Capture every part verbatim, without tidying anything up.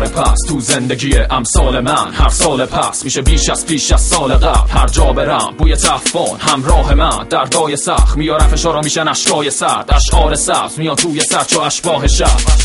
پس تو زندگی امثال من هر سال پس میشه بیش از پیش از سال قبل. هر جا برم بوی تعفن همراه من، دردای سخت میارم فشارا میشن اشکای سرد، اشعار سبز میاد توی سر چو اشباح شب.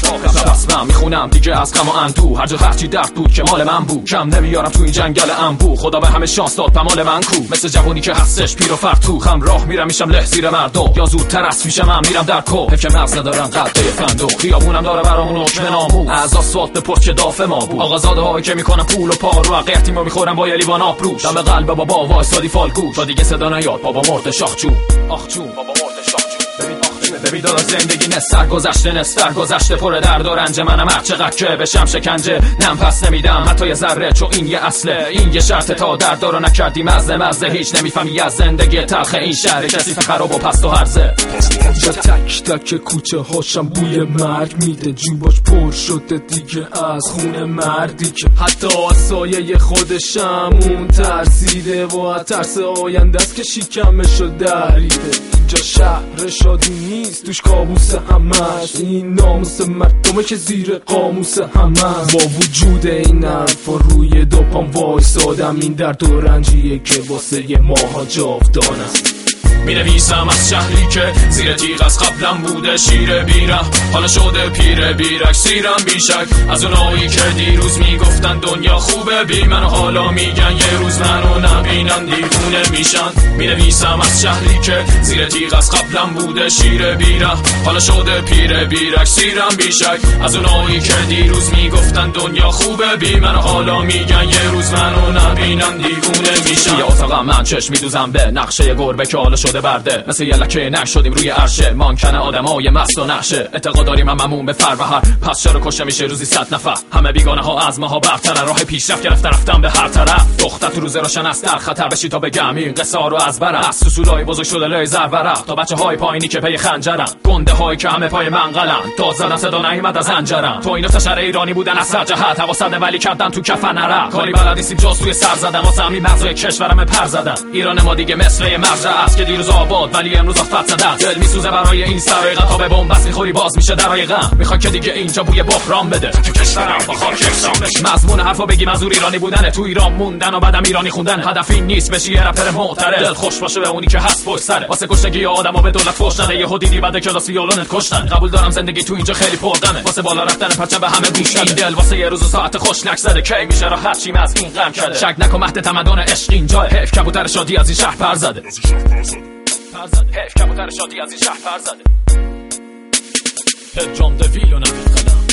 پس من میخونم دیگه از غم و اندوه، هر جا هرچی درد بود که مال من بود، کم نمیارم تو این جنگل انبوه. خدا به همه شانس داد پمال من کو، مثل جوونی که هستش پیر و فرتو. هم راه میرم میشم له زیر مردم، یا زودتر است میشم من میرم در کو. حیف که مغز ندارم قد فندو، خیابونم داره برامون حکم نامو. از آسفالت به پشت دافه ما بود، آقازاده هایی که میکنن پول و پارو، قحطیمو میخورم با یه لیوان آبروش. دم قلب بابا وایسادی فالگوش، تا دیگه صدا نیاد بابا مرد شاخ جون. آخ جون بابا مرد شاخ جون. ببین ببین داره زندگی نه سرگذشته نه سرگذشته، پر درد و رنج منم هر چقدر که بشم شکنجه نم پس نمیدم حتی یه ذره، چون این یه اصله این یه شرط. تا درد رو نکردی مزه مزه هیچ نمیفهمی از زندگی تلخ این شهر، کسی خراب و پست و هرزه. جا تک تک کوچه هاشم بوی مرگ میده، جیباش پر شده دیگه از خون مردی که حتی از سایه خودشم اون ترسیده و از ترس آینده است که شکمشو دریده. اینجا شهر شادی نیست توش کابوس همش، این ناموس مردمه که زیر قاموس همش. با وجود این حرف و روی دو پام وایسادم، این درد و رنجیه که واسه یه ماها جاودان است. می نویسم از شهری که زیر تیغ از قبلم بوده شیر بیره، حالا شده پیر بیرک سیرم بیشک. از اونایی که دیروز میگفتن دنیا خوبه بی من و حالا میگن یه روز منو نبینن دیوونه میشن. می نویسم از شهری که زیر تیغ از قبلم بوده شیر بیره، حالا شده پیر بیرک سیرم بیشک. از اونایی که دیروز میگفتن دنیا خوبه بی من و حالا میگن یه روز منو نبینن دیوونه میشن. یا اتاقم من چشم میدوزم به نقشه گربه که حالا شده برده، مثل یه لکه نشدیم روی عرشه مانکن آدمای مست و نقشه. اعتقاد داریم من مموم به فروهر، پس چرا کشته میشه روزی صد نفر؟ همه بیگانه ها از ماها برتره، راه پیشرفت گرفتن رفتن به هر طرف. دختر تو روز روشن است در خطر بشی تا بگم این قصه رو از بره. از سوسولای بزرگ شده لای زرورق تا بچه های پایینی که پی خنجرن، گنده هایی که همه پای منقلن، داد زدن صدا نیامد از انجرن. تو این شهر ایرانی بودن از سر جهت، حواسد ولی کردن تو کفن عرق. کاری بلد نیستیم جز توی سر زدن، واسه همین مغزای کشورم پر زدن. ایران ما دیگه مثل مرجع است که دیروز آباد ولی امروز آفت زده. دل میسوزه برای این سرایقه، تا به بنبست میخوری باز میشه درای غم. میخواد که دیگه اینجا بوی بحران بده، تو کشورم با خاک یکسان بشه. مضمون حرفا بگیم از ایرانی بودنه، تو ایران موندن و بعدم ایرانی خوندن. هدف این نیست بشی یه رپر معترض، دل خوش باشه به اونی که هست پشت سره. واسه کشتگی آدمو به دولت فوش نده، یهو دیدی بعد کلاس ویولونت کشتن. قبول دارم زندگی تو اینجا خیلی پرغمه، واسه بالا رفتن پرچم به همه گوش نده. دل واسه یه روز و ساعت خوش نگذره، کی میشه راحت چیم از این غم کرده. شک نکن مهد تمدن عشق اینجا، حیف کبوتر شادی از این شهر پر زده. حیف کبوتر شادی از این شهر پر زده. جام دویل و نبید قدم